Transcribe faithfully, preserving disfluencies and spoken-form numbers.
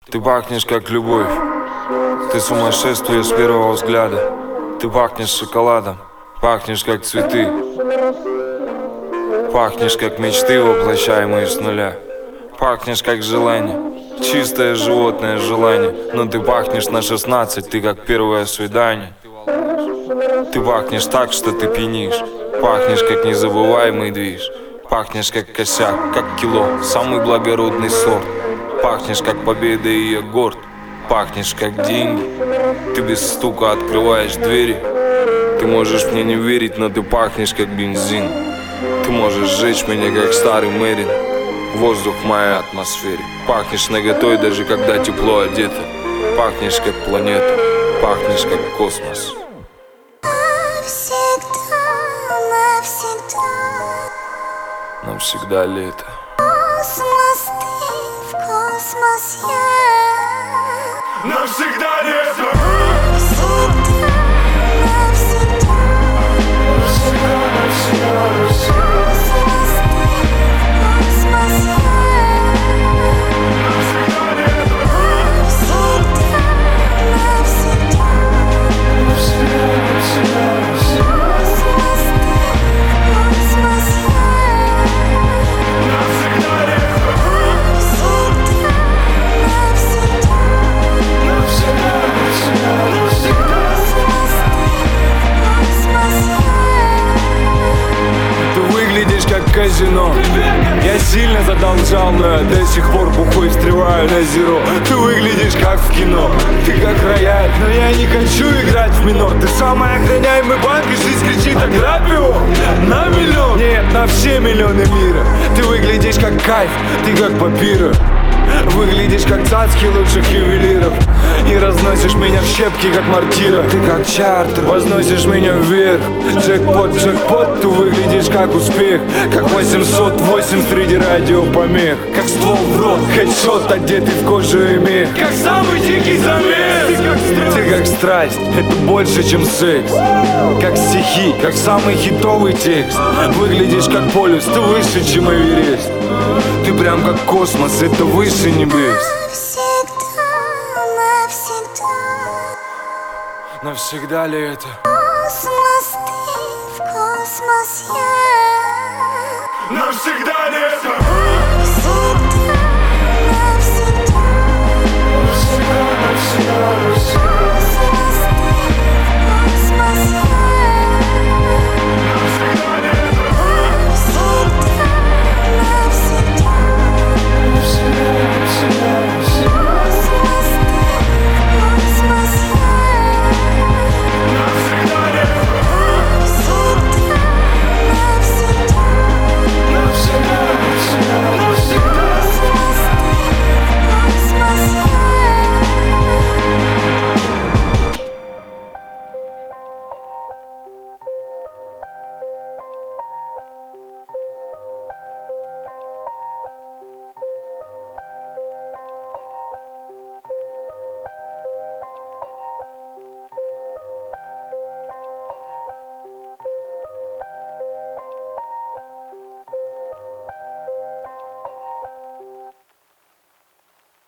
Ты пахнешь как любовь, ты сумасшествие с первого взгляда. Ты пахнешь шоколадом, пахнешь как цветы, пахнешь как мечты, воплощаемые с нуля. Пахнешь как желание, чистое животное желание. Но ты пахнешь на шестнадцать, ты как первое свидание. Ты пахнешь так, что ты пьянишь, пахнешь как незабываемый движ. Пахнешь как косяк, как кило, самый благородный сорт. Пахнешь как победа и я горд. Пахнешь как деньги, ты без стука открываешь двери. Ты можешь мне не верить, но ты пахнешь как бензин. Ты можешь сжечь меня как старый Мэрин. Воздух в моей атмосфере. Пахнешь наготой, даже когда тепло одето. Пахнешь как планета, пахнешь как космос. Навсегда, навсегда. Навсегда лето. Космос ты, в космос я. Навсегда лето. Навсегда, навсегда. Навсегда, навсегда, навсегда. Космос ты, в космос я. Навсегда лето. Навсегда, навсегда. Навсегда, навсегда, навсегда. Космос ты, в космос я. Навсегда лето. Навсегда, навсегда. Навсегда, навсегда, навсегда. Космос ты, в космос я. Ты выглядишь как казино. Я сильно задолжал, но я до сих пор бухой встреваю на зеро. Ты выглядишь как в кино. Ты как рояль, но я не хочу играть в минор. Ты самый охраняемый банк, и жизнь кричит: ограбь его на миллион. Нет, на все миллионы мира. Ты выглядишь как кайф, ты как папира. Выглядишь как цацки лучших ювелиров. И разносишь меня в щепки, как мортира. Ты как чартер, возносишь меня вверх. Джекпот, джекпот, ты выглядишь как успех. Как восемьсот восемь среди радиопомех. Как ствол в рот, хедшот, одетый в кожу и мех. Как самый дикий замес. Ты как страсть, ты как страсть, это больше, чем секс. Как стихи, как самый хитовый текст. Выглядишь как полюс, ты выше, чем Эверест. Ты прям как космос, это выше небес. Навсегда, навсегда. Навсегда ли это? Космос ты, в космос я. Навсегда лето.